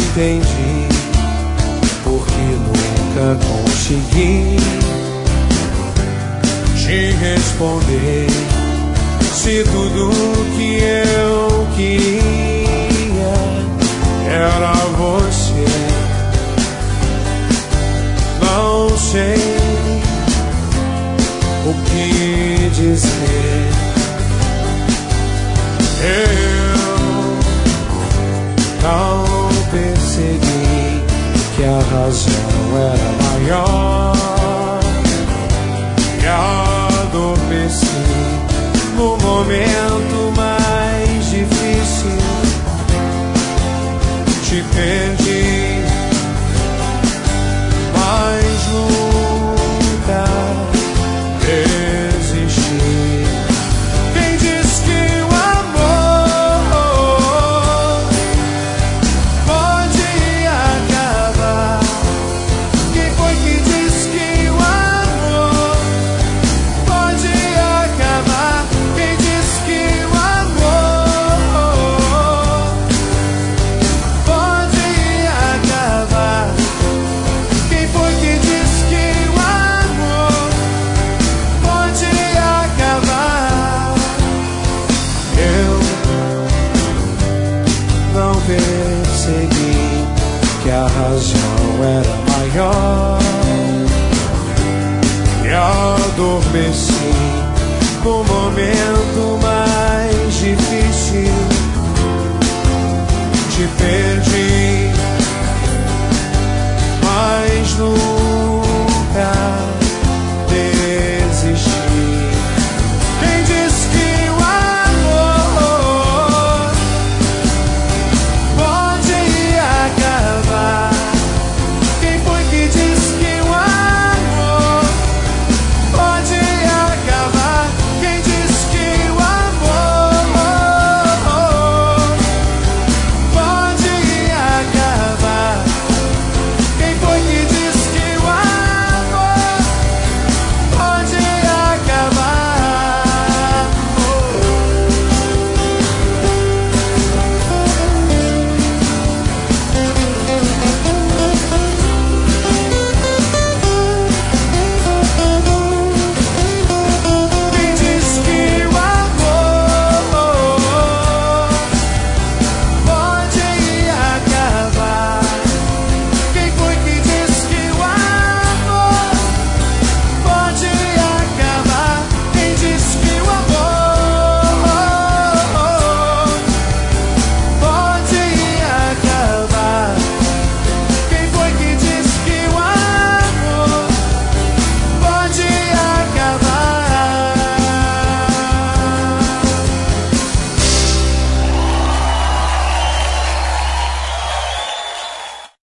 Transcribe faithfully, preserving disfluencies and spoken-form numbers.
entendi porque nunca consegui te responder. Se tudo que eu queria era você, não sei o que dizer. Eu não percebi que a razão era maior e adormeci no momento mais difícil. Te perdi, mas nunca desisti. Quem diz que o amor pode acabar? Quem foi que disse que o amor pode acabar? Quem disse que o amor pode acabar? Quem foi que disse que o amor pode acabar? Eu não percebi que a razão era maior e adormeci no momento